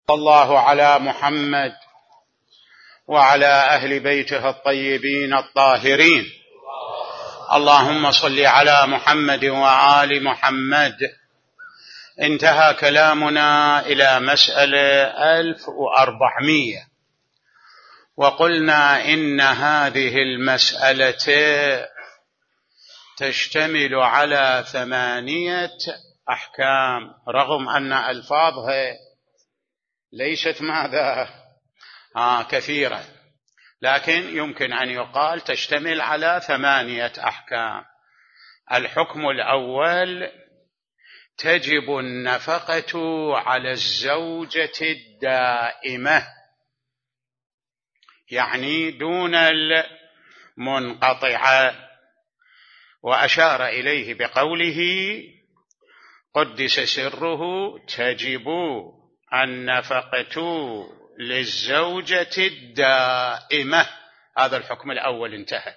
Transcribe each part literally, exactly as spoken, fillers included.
الله على محمد وعلى أهل بيته الطيبين الطاهرين. اللهم صل على محمد وآل محمد. انتهى كلامنا إلى مسألة ألف وأربعمائة، وقلنا إن هذه المسألة تشتمل على ثمانية أحكام، رغم أن ألفاظها ليست ماذا آه كثيرة، لكن يمكن أن يقال تشتمل على ثمانية أحكام. الحكم الأول: تجب النفقة على الزوجة الدائمة، يعني دون المنقطعة، وأشار إليه بقوله قدس سره: تجب النفقة للزوجة الدائمة. هذا الحكم الأول انتهى،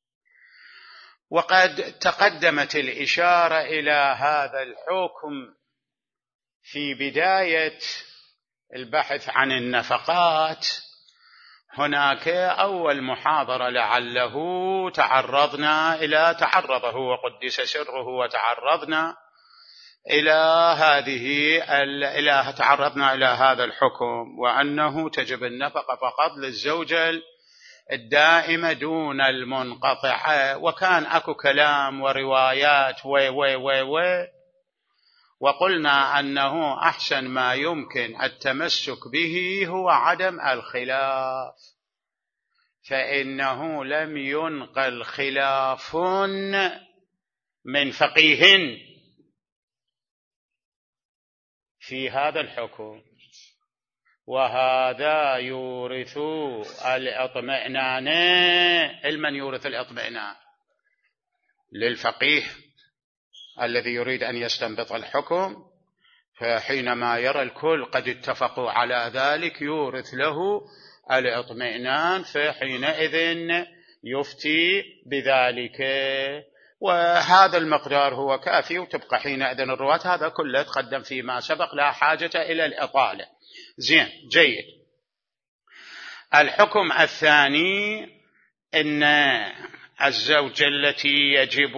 وقد تقدمت الإشارة إلى هذا الحكم في بداية البحث عن النفقات. هناك أول محاضرة لعله تعرضنا إلى تعرضه وقدس سره وتعرضنا إلى هذه إلى تعرضنا إلى هذا الحكم، وأنه تجب النفقة فقط للزوجة الدائمة دون المنقطعة. وكان أكو كلام وروايات و و و و وقلنا أنه أحسن ما يمكن التمسك به هو عدم الخلاف، فإنه لم ينقل خلاف من فقيه في هذا الحكم، وهذا يورث الاطمئنان. المن يورث الاطمئنان؟ للفقيه الذي يريد أن يستنبط الحكم، فحينما يرى الكل قد اتفقوا على ذلك يورث له الاطمئنان، فحينئذ يفتي بذلك، وهذا المقدار هو كافي، وتبقى حينئذ الرواة. هذا كله تقدم فيما سبق، لا حاجة إلى الإطالة. زين، جيد. الحكم الثاني: إن الزوجة التي يجب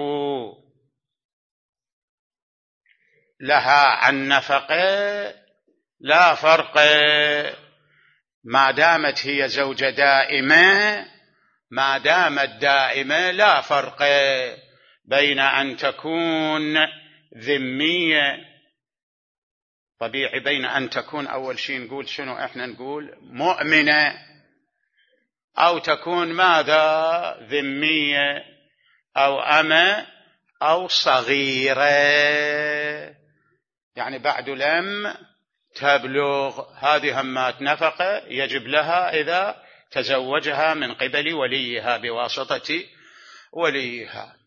لها النفقة لا فرق، ما دامت هي زوجة دائمة، ما دامت دائمة لا فرق بين أن تكون ذمية. طبيعي بين أن تكون، أول شيء نقول شنو إحنا نقول مؤمنة، أو تكون ماذا ذمية، أو أمة، أو صغيرة، يعني بعد لم تبلغ. هذه همات نفقة يجب لها إذا تزوجها من قبل وليها بواسطة وليها.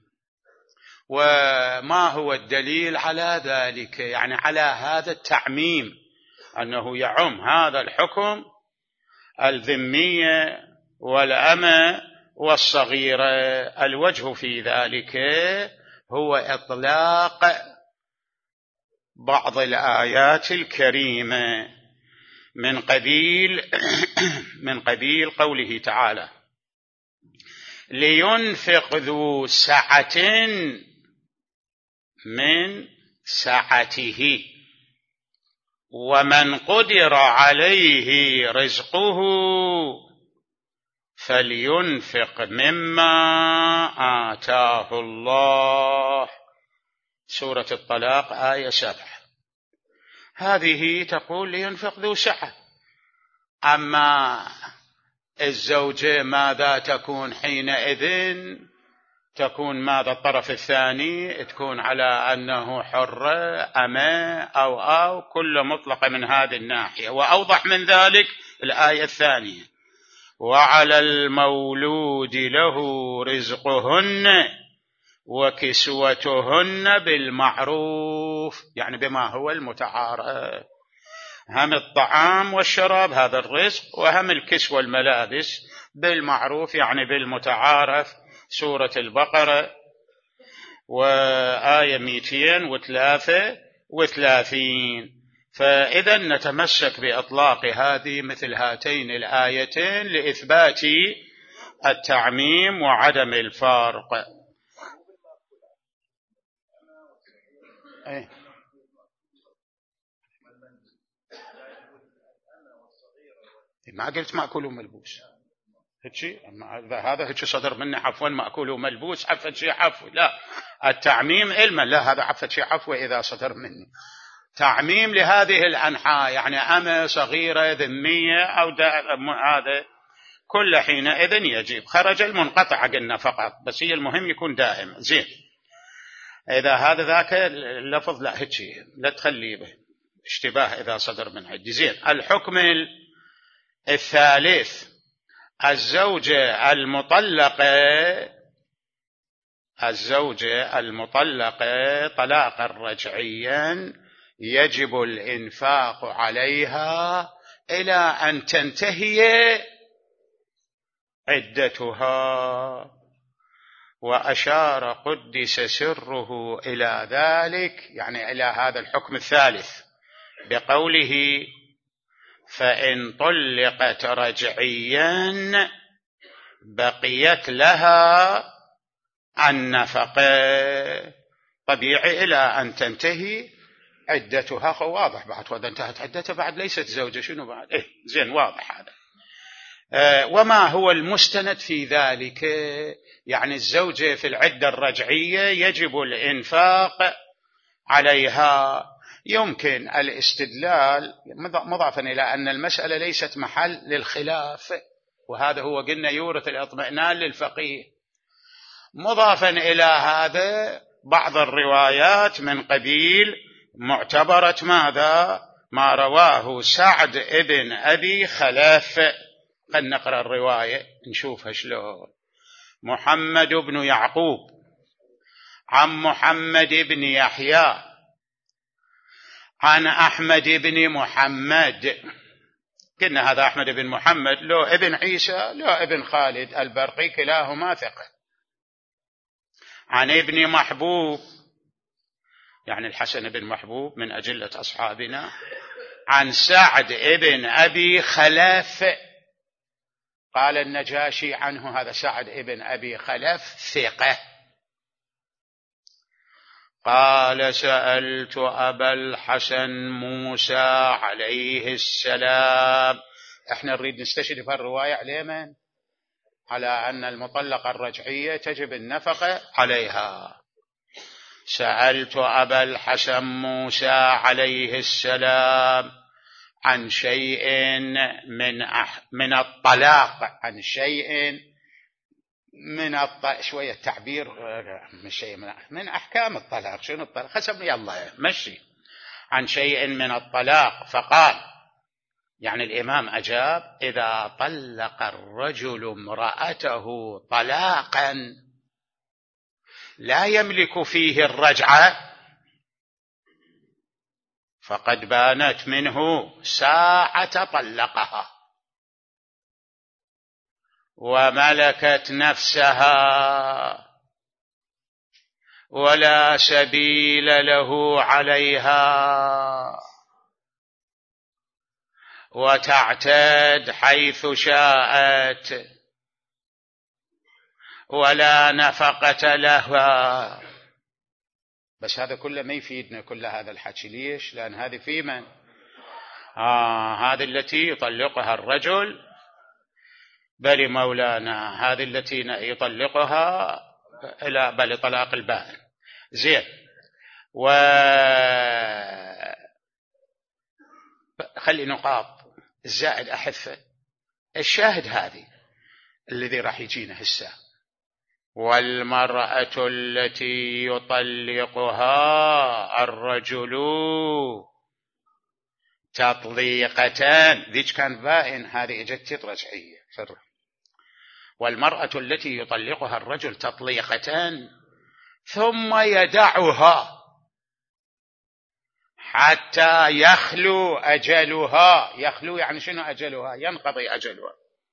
وما هو الدليل على ذلك؟ يعني على هذا التعميم، أنه يعم هذا الحكم الذمية والأمة والصغيرة. الوجه في ذلك هو إطلاق بعض الآيات الكريمة من قبيل من قبيل قوله تعالى: لينفق ذو سعة من سعته ومن قدر عليه رزقه فلينفق مما آتاه الله. سورة الطلاق آية سبعة. هذه تقول لينفق ذو سعة. أما الزوجة ماذا تكون حينئذ؟ تكون ماذا الطرف الثاني؟ تكون على أنه حرة، أمة، أو أو كل مطلقة من هذه الناحية. وأوضح من ذلك الآية الثانية: وعلى المولود له رزقهن وكسوتهن بالمعروف، يعني بما هو المتعارف. هم الطعام والشراب هذا الرزق، وهم الكسوة والملابس بالمعروف، يعني بالمتعارف. سورة البقرة وآية مئتين وثلاثة وثلاثين. فإذا نتمسك بإطلاق هذه مثل هاتين الآيتين لإثبات التعميم وعدم الفارق. أي. ما قلت مأكول وملبوس هيك، هذا هيك صدر مني عفوا مأكول وملبوس عفت شيء عفو، لا التعميم علما لا، هذا عفت شيء عفو إذا صدر مني تعميم لهذه الأنحاء، يعني أمة صغيرة ذمية أو هذا كل حينئذ يجب. خرج المنقطع قلنا فقط، بس هي المهم يكون دائم. زين، إذا هذا ذاك اللفظ لا هيك لا تخلي به اشتباه إذا صدر من عندي. زين، الحكم الثالث الزوجة المطلقة الزوجة المطلقة طلاقا رجعيا يجب الإنفاق عليها إلى أن تنتهي عدتها، وأشار قدس سره إلى ذلك، يعني إلى هذا الحكم الثالث بقوله فإن طلقت رجعيا بقيت لها النفقة، طبيعي إلى أن تنتهي عدتها. واضح بعد، وإذا انتهت عدتها بعد ليست زوجة شنو بعد؟ إيه زين واضح هذا. آه وما هو المستند في ذلك؟ يعني الزوجة في العدة الرجعية يجب الإنفاق عليها. يمكن الاستدلال مضافا إلى أن المسألة ليست محل للخلاف، وهذا هو قلنا يورث الاطمئنان للفقيه. مضافا إلى هذا بعض الروايات من قبيل معتبرة ماذا؟ ما رواه سعد ابن أبي خلف. خلنا نقرأ الرواية نشوفها شلون. محمد بن يعقوب عن محمد بن يحيى عن أحمد بن محمد، كنا هذا أحمد بن محمد لو ابن عيسى لو ابن خالد البرقي كلاهما ثقة، عن ابن محبوب يعني الحسن بن محبوب من أجلة أصحابنا، عن سعد ابن أبي خلف قال النجاشي عنه هذا سعد ابن أبي خلف ثقة. قال سألت أبا الحسن موسى عليه السلام. احنا نريد نستشرف الرواية على من؟ على أن المطلقة الرجعية تجب النفقة عليها. سألت أبا الحسن موسى عليه السلام عن شيء من أح من الطلاق، عن شيء من الطلاق، شوية تعبير من شيء من, من أحكام الطلاق. شنو الطلاق؟ حسب يلا مشي. عن شيء من الطلاق فقال، يعني الإمام أجاب إذا طلق الرجل امرأته طلاقا لا يملك فيه الرجعة فقد بانت منه ساعة طلقها وملكت نفسها ولا سبيل له عليها وتعتاد حيث شاءت ولا نفقة لها. بس هذا كله ما يفيدنا كل هذا الحكي. ليش؟ لأن هذه في من؟ آه هذه التي يطلقها الرجل، بل مولانا هذه التي يطلقها إلى بل طلاق البائن. زين، و خلي نقاط الزائد أحفه. الشاهد هذه الذي راح يجينا هسه، والمرأة التي يطلقها الرجل تطليقتان، ذيك كان بائن، هذه اجت رجعية. والمرأة التي يطلقها الرجل تطليقتان ثم يدعها حتى يخلو أجلها. يخلو يعني شنو أجلها؟ ينقضي أجلها.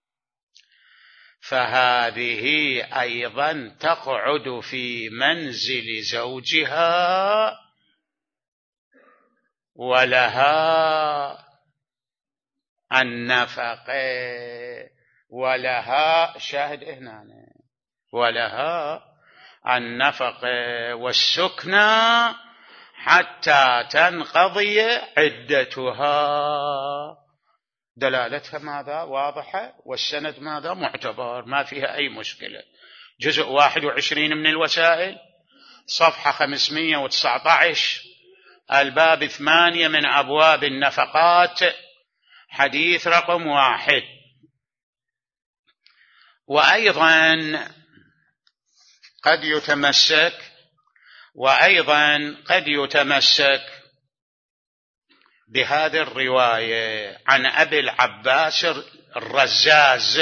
فهذه أيضا تقعد في منزل زوجها ولها النفقة، ولها شاهد هنا، ولها النفقة والسكنى حتى تنقضي عدتها. دلالتها ماذا؟ واضحة، والسند ماذا؟ معتبر، ما فيها أي مشكلة. جزء واحد وعشرين من الوسائل، صفحة خمسمائة وتسعة عشر، الباب ثمانية من أبواب النفقات، حديث رقم واحد. وأيضا قد يتمسك وأيضا قد يتمسك بهذه الرواية عن أبي العباس الرزاز.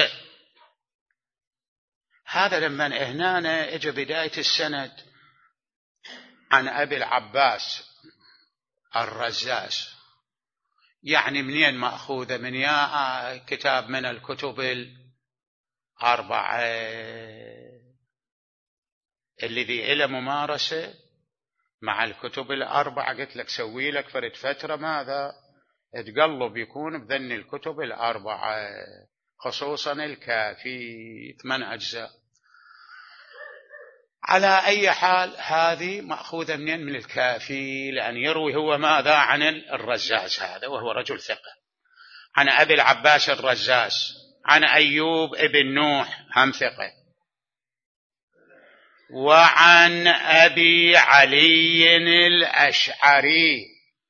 هذا لما هنا اجى بداية السند عن أبي العباس الرزاز، يعني منين مأخوذة؟ من يا كتاب من الكتب الأربعة الذي إلى ممارسة مع الكتب الأربعة. قلت لك سوي لك فرد فترة ماذا؟ تقلب يكون بذن الكتب الأربعة، خصوصا الكافي ثمان أجزاء. على أي حال هذه مأخوذة منين؟ من الكافي، لأن يروي هو ماذا؟ عن الرزاز هذا، وهو رجل ثقة، عن أبي العباس الرزاز، عن أيوب ابن نوح هم ثقة، وعن أبي علي الأشعري.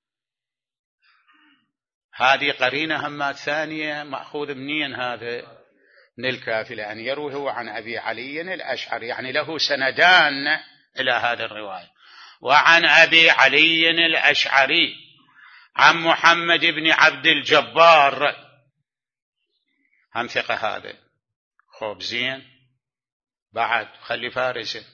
هذه قرينة همات ثانية، مأخوذ منين هذا؟ من الكافي، لأن يروي هو عن أبي علي الأشعري، يعني له سندان إلى هذه الرواية. وعن أبي علي الأشعري عن محمد بن عبد الجبار هم ثقة هذا. خوب زين، بعد خلي فارسه.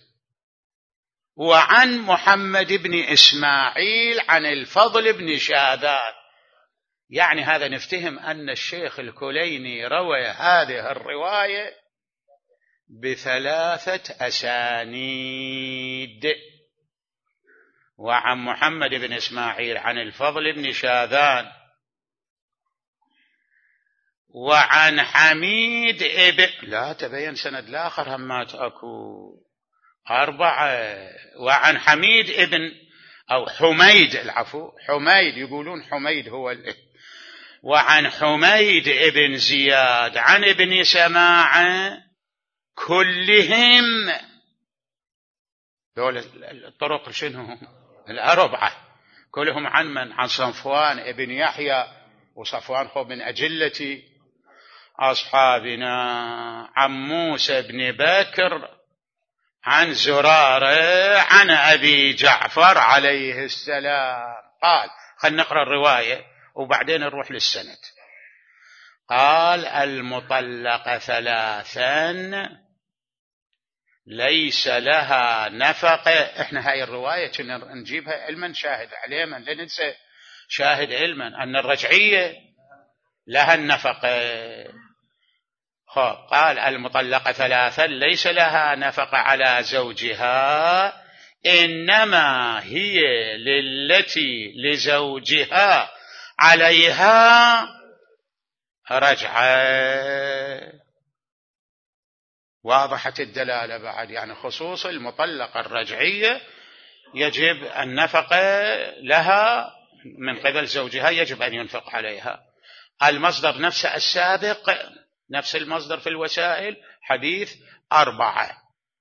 وعن محمد بن إسماعيل عن الفضل بن شاذان، يعني هذا نفتهم أن الشيخ الكليني روى هذه الرواية بثلاثة أسانيد. وعن محمد بن إسماعيل عن الفضل بن شاذان، وعن حميد ابن، لا تبين سند الآخر همات أكو أربعة. وعن حميد ابن أو حميد، العفو حميد، يقولون حميد هو ال... وعن حميد ابن زياد عن ابن سماعة، كلهم دول الطرق شنو؟ الأربعة كلهم عن من؟ عن صفوان ابن يحيى، وصفوان هو من أجلة أصحابنا. عن موسى بن بكر عن زرارة عن أبي جعفر عليه السلام قال. خلنا نقرأ الرواية وبعدين نروح للسند. قال: المطلق ثلاثا ليس لها نفقة. احنا هاي الرواية كنا نجيبها علما شاهد علما، لا ننسى شاهد علما أن الرجعية لها النفقة. قال: المطلقة ثلاثا ليس لها نفقة على زوجها، إنما هي للتي لزوجها عليها رجعة. واضحة الدلالة بعد، يعني خصوص المطلقة الرجعية يجب النفقة لها من قبل زوجها، يجب أن ينفق عليها. المصدر نفسه السابق، نفس المصدر في الوسائل، حديث أربعة.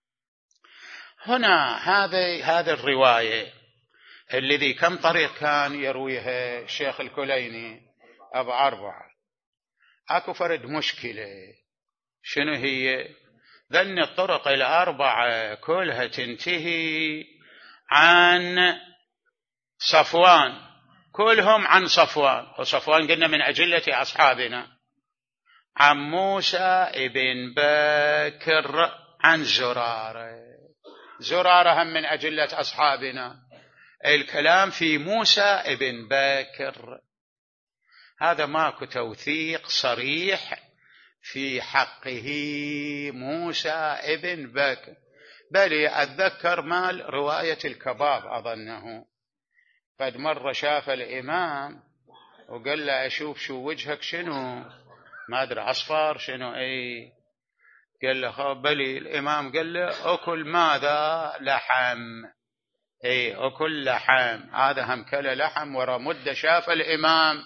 هنا هذه هذه الرواية الذي كم طريق كان يرويها الشيخ الكليني؟ أبو أربعة. أكو فرد مشكلة، شنو هي؟ ذن الطرق الأربعة كلها تنتهي عن صفوان، كلهم عن صفوان، وصفوان قلنا من أجلة أصحابنا. عن موسى ابن بكر عن زرارة، زرارة هم من أجلة أصحابنا. الكلام في موسى ابن بكر، هذا ماكو توثيق صريح في حقه موسى ابن بكر، بل أتذكر مال رواية الكباب أظنه قد مرة شاف الإمام وقال له أشوف شو وجهك شنو، ما أدري أصفر شنو، أي قال له خاب بلي. الإمام قال له أكل ماذا؟ لحم. أي أكل لحم. هذا هم كل لحم ورا مدة شاف الإمام،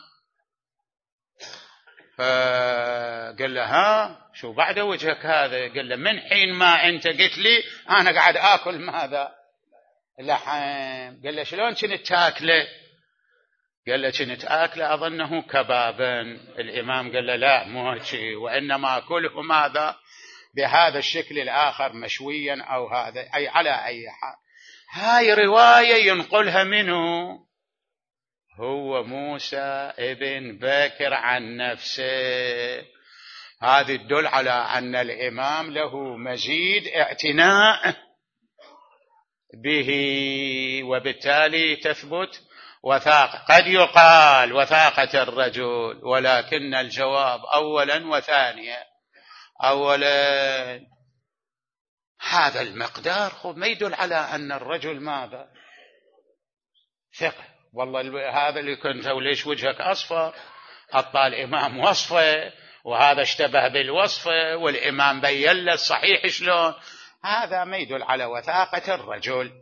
فقال له ها شو بعد وجهك هذا؟ قال له من حين ما أنت قلت لي أنا قاعد آكل ماذا؟ لحم. قال له شلون كنت تاكله؟ قال له كنت آكله أظنه كبابا. الإمام قال له لا مو هيك، وإنما أكله ماذا؟ بهذا الشكل الآخر مشويا أو هذا، أي على أي حال. هاي رواية ينقلها منه هو موسى ابن بكر عن نفسه. هذه تدل على أن الإمام له مزيد اعتناء به، وبالتالي تثبت وثاقة. قد يقال وثاقة الرجل، ولكن الجواب أولا وثانيا. أولا هذا المقدار خب ما يدل على أن الرجل ماذا؟ ثقة. والله هذا اللي كنت وليش وجهك أصفر، حط الإمام وصفه وهذا اشتبه بالوصفه والإمام بين له الصحيح شلون. هذا ما يدل على وثاقة الرجل.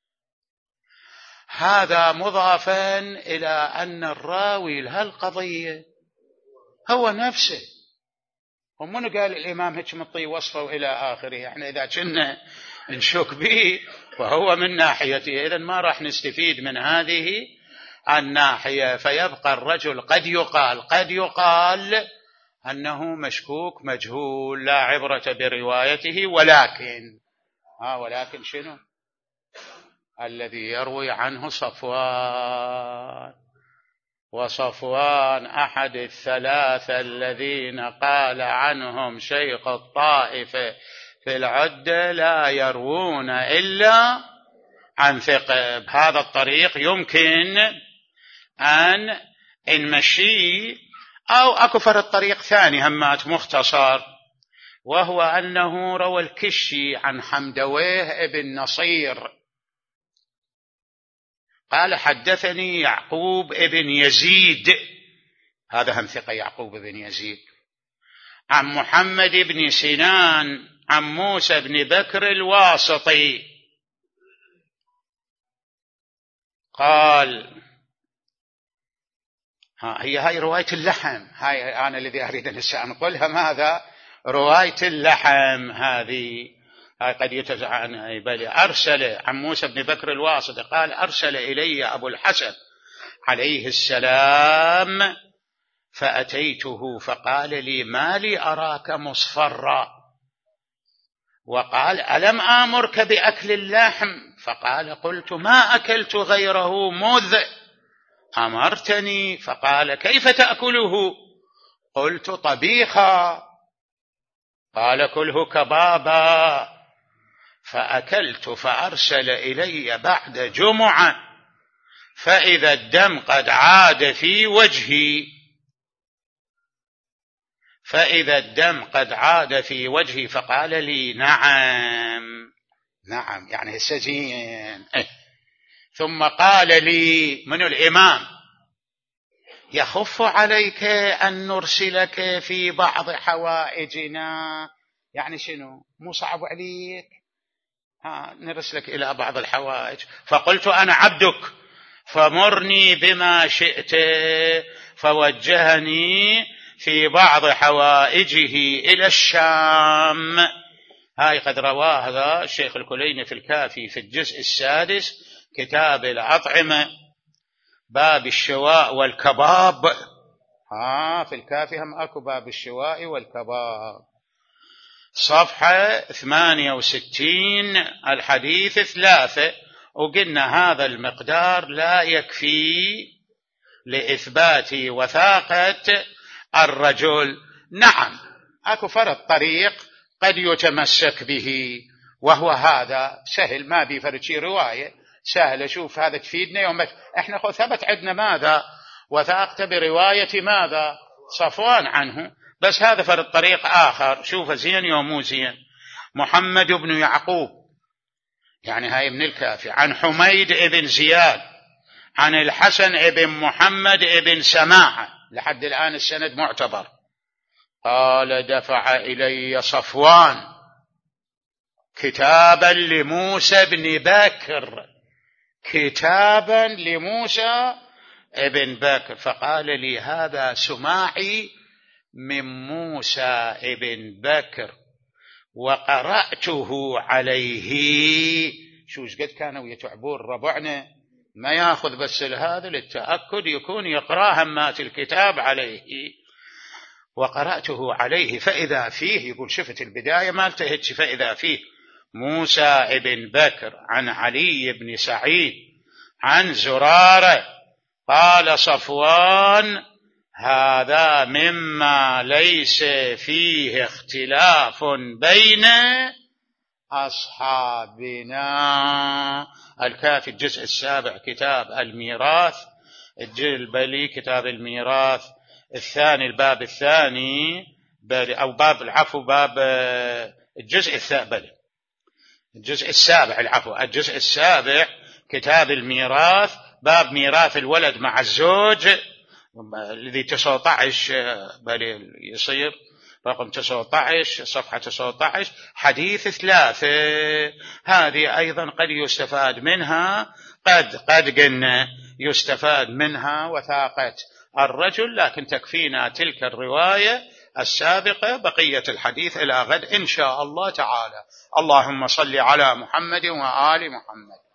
هذا مضافا إلى أن الراوي لهالقضية هو نفسه، ومن قال الإمام هيك مطي وصفه وإلى آخره. احنا إذا كنا نشك به فهو من ناحيته، إذن ما راح نستفيد من هذه الناحية. فيبقى الرجل قد يقال قد يقال أنه مشكوك مجهول لا عبرة بروايته، ولكن ها ولكن شنو الذي يروي عنه صفوان، وصفوان أحد الثلاثة الذين قال عنهم شيخ الطائفة في العدة لا يروون إلا عن ثقة. بهذا الطريق يمكن أن نمشي، أو أكفر الطريق ثاني همات مختصر، وهو أنه روى الكشي عن حمدويه ابن نصير قال حدثني يعقوب ابن يزيد، هذا هم ثقة يعقوب ابن يزيد، عن محمد بن سنان عن موسى بن بكر الواسطي قال. ها هي هاي رواية اللحم، هاي أنا الذي أريد أن أنقلها. ماذا رواية اللحم هذه؟ هاي قد يتزع عن بل أرسل عن موسى بن بكر الواسطي قال أرسل إلي أبو الحسن عليه السلام فأتيته فقال لي ما لي أراك مصفرا، وقال ألم آمرك بأكل اللحم؟ فقال قلت ما أكلت غيره مذ أمرتني. فقال كيف تأكله؟ قلت طبيخا. قال كله كبابا. فأكلت فأرسل إلي بعد جمعة فإذا الدم قد عاد في وجهي فإذا الدم قد عاد في وجهي فقال لي نعم نعم يعني السجين. ثم قال لي من الإمام يخف عليك أن نرسلك في بعض حوائجنا، يعني شنو مو صعب عليك ها نرسلك إلى بعض الحوائج؟ فقلت أنا عبدك فمرني بما شئت، فوجهني في بعض حوائجه إلى الشام. هاي قد رواه هذا الشيخ الكليني في الكافي في الجزء السادس كتاب الأطعمة باب الشواء والكباب. ها في الكافي هم أكو باب الشواء والكباب صفحة ثمانية وستين الحديث ثلاثة. وقلنا هذا المقدار لا يكفي لإثبات وثاقة الرجل. نعم أكو فرد طريق قد يتمسك به، وهو هذا سهل ما بيفرد شي رواية سهل. أشوف هذا تفيدنا يوم إحنا خو ثبت عندنا ماذا وثاقته برواية ماذا صفوان عنه، بس هذا فرد طريق آخر شوف زين يوم مو زين. محمد بن يعقوب يعني هاي من الكافي عن حميد بن زياد عن الحسن ابن محمد ابن سماعة، لحد الآن السند معتبر. قال دفع إلي صفوان كتابا لموسى بن بكر، كتابا لموسى ابن بكر، فقال لي هذا سماعي من موسى ابن بكر وقرأته عليه. شو قد كانوا يتعبون ربعنا، ما ياخذ بس هذا للتأكد، يكون يقرأ همات الكتاب عليه. وقرأته عليه فإذا فيه، يقول شفت البداية ما التهتش، فإذا فيه موسى ابن بكر عن علي بن سعيد عن زرارة قال صفوان هذا مما ليس فيه اختلاف بين أصحابنا. الكافي الجزء السابع كتاب الميراث، الجلبلي كتاب الميراث الثاني الباب الثاني أو باب العفو باب الجزء الثابل الجزء السابع العفو الجزء السابع كتاب الميراث باب ميراث الولد مع الزوج الذي تسعة عشر بل يصير رقم تسعة عشر صفحة تسعة عشر حديث ثلاثة. هذه أيضا قد يستفاد منها، قد قد قلنا يستفاد منها وثاقة الرجل، لكن تكفينا تلك الرواية السابقة. بقية الحديث إلى غد إن شاء الله تعالى. اللهم صل على محمد وآل محمد.